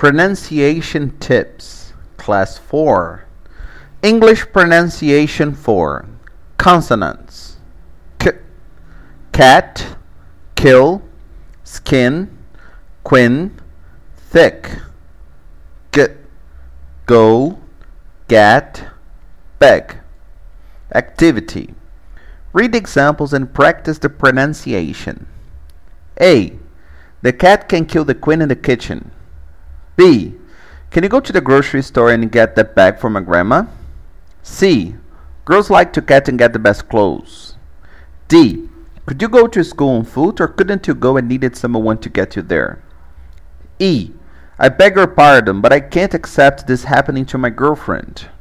Pronunciation tips. Class 4. English pronunciation for consonants. Cat, kill, skin, quin, thick. Go, get, beg. Activity. Read the examples and practice the pronunciation. A. The cat can kill the queen in the kitchen. B. Can you go to the grocery store and get that bag for my grandma? C. Girls like to cat and get the best clothes. D. Could you go to school on foot, or couldn't you go and needed someone to get you there? E. I beg your pardon, but I can't accept this happening to my girlfriend.